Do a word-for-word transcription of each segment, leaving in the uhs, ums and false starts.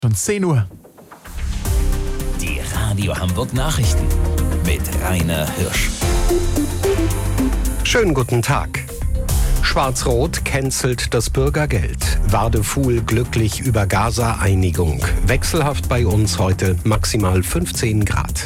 Schon zehn Uhr. Die Radio Hamburg Nachrichten mit Rainer Hirsch. Schönen guten Tag. Schwarz-Rot cancelt das Bürgergeld. Wadefuhl glücklich über Gaza-Einigung. Wechselhaft bei uns heute maximal fünfzehn Grad.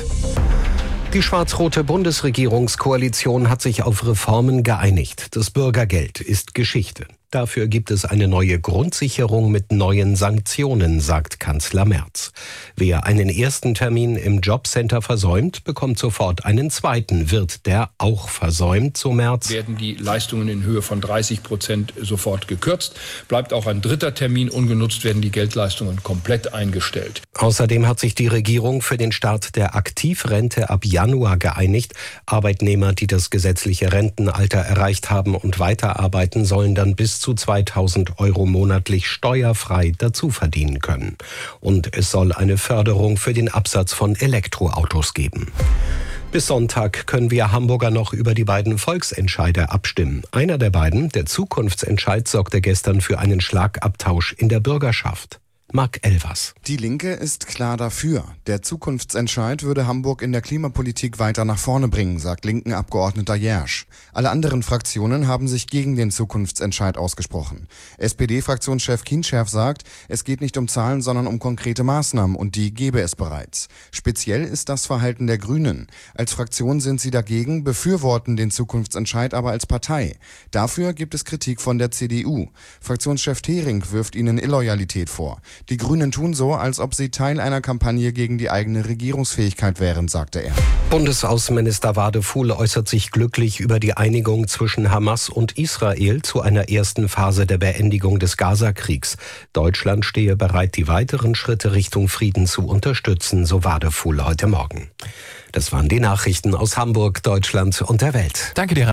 Die schwarz-rote Bundesregierungskoalition hat sich auf Reformen geeinigt. Das Bürgergeld ist Geschichte. Dafür gibt es eine neue Grundsicherung mit neuen Sanktionen, sagt Kanzler Merz. Wer einen ersten Termin im Jobcenter versäumt, bekommt sofort einen zweiten. Wird der auch versäumt, so Merz? Werden die Leistungen in Höhe von dreißig Prozent sofort gekürzt. Bleibt auch ein dritter Termin ungenutzt, werden die Geldleistungen komplett eingestellt. Außerdem hat sich die Regierung für den Start der Aktivrente ab Januar geeinigt. Arbeitnehmer, die das gesetzliche Rentenalter erreicht haben und weiterarbeiten, sollen dann bis zu zweitausend Euro monatlich steuerfrei dazu verdienen können. Und es soll eine Förderung für den Absatz von Elektroautos geben. Bis Sonntag können wir Hamburger noch über die beiden Volksentscheide abstimmen. Einer der beiden, der Zukunftsentscheid, sorgte gestern für einen Schlagabtausch in der Bürgerschaft. Marc Elvers. Die Linke ist klar dafür. Der Zukunftsentscheid würde Hamburg in der Klimapolitik weiter nach vorne bringen, sagt Linken-Abgeordneter Jersch. Alle anderen Fraktionen haben sich gegen den Zukunftsentscheid ausgesprochen. S P D-Fraktionschef Kienscherf sagt, es geht nicht um Zahlen, sondern um konkrete Maßnahmen und die gäbe es bereits. Speziell ist das Verhalten der Grünen. Als Fraktion sind sie dagegen, befürworten den Zukunftsentscheid aber als Partei. Dafür gibt es Kritik von der C D U. Fraktionschef Thering wirft ihnen Illoyalität vor. Die Grünen tun so, als ob sie Teil einer Kampagne gegen die eigene Regierungsfähigkeit wären, sagte er. Bundesaußenminister Wadefuhl äußert sich glücklich über die Einigung zwischen Hamas und Israel zu einer ersten Phase der Beendigung des Gaza-Kriegs. Deutschland stehe bereit, die weiteren Schritte Richtung Frieden zu unterstützen, so Wadefuhl heute Morgen. Das waren die Nachrichten aus Hamburg, Deutschland und der Welt. Danke dir.